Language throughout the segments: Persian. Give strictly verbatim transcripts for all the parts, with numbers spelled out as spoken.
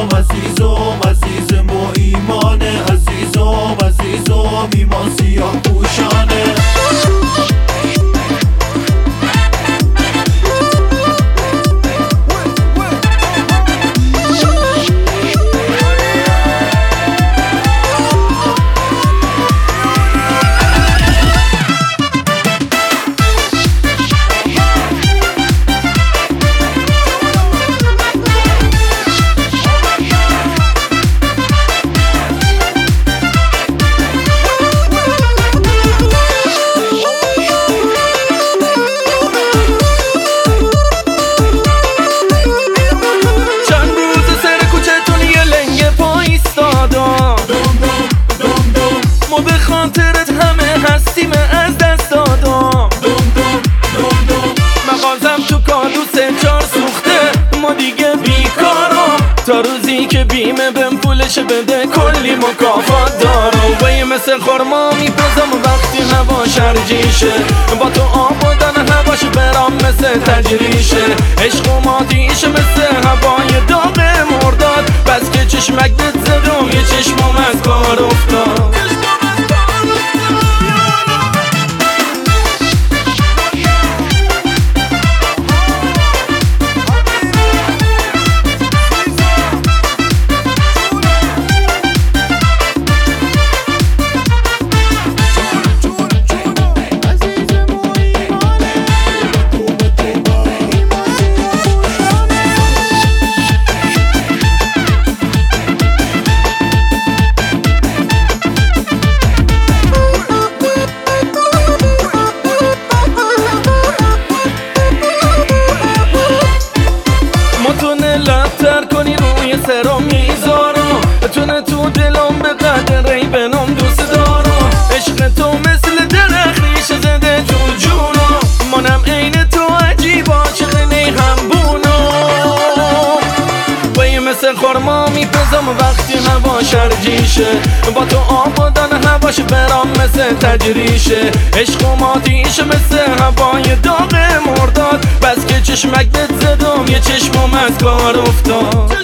عزیزم عزیزم عزیزم و ایمانه، عزیزم عزیزم ایمان سیاه پوشانه. ما به خاطرت همه هستیم از دست دادم. مغازم تو کادو چار سوخته، ما دیگه بیکارم. تا روزی که بیمه بهم پولش بده کلی مکافات دارم. وی مثل خورما میپزم وقتی هوا شرجیشه، با تو آبادن هواش برام مثل تجریشه. عشق و ماتیشه مثل هوای داغ مرداد، بس که چشمک دت زدم یه چشمم از کار افتاد. لبتر کنی روی سرم میذارم، تونه تو دلم به قدر ری بنام دوست دارم. عشق تو مثل درخت ریشه زده تو جونم، منم عین تو عجیب عاشق نیهم بونم. وی مثل خورما میپزم وقتی هوا شرجیشه، با تو آبادن هواش برام مثل تجریشه. عشق و ماتیشه مثل هوای داغ مرداد، بس که چشمک دت زدم یه چشمم از کار افتاد.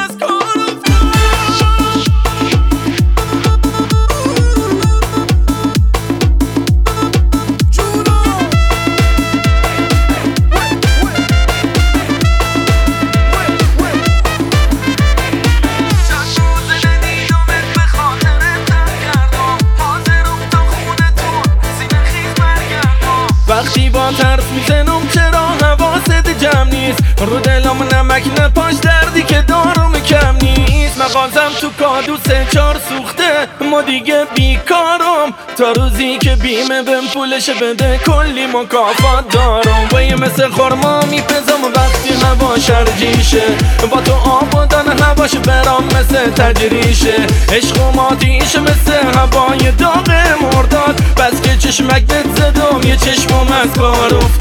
وقتی با ترس میزنم چرا حواست جمع نیست، رو دلم نمک نپاش دردی که دارم کم نیست. مغازم تو کادو سه چار سوخته، ما دیگه بیکارم. تا روزی که بیمه بهم پولش بده کلی مکافات دارم. وی مثل خورما میپزم وقتی هوا شرجیشه، با تو آبادن هواش برام مثل تجریشه. عشق و ماتیشه مثل هوای داغ مرداد، بس که چشمک دت زدم یه چشمم از کار افتاد.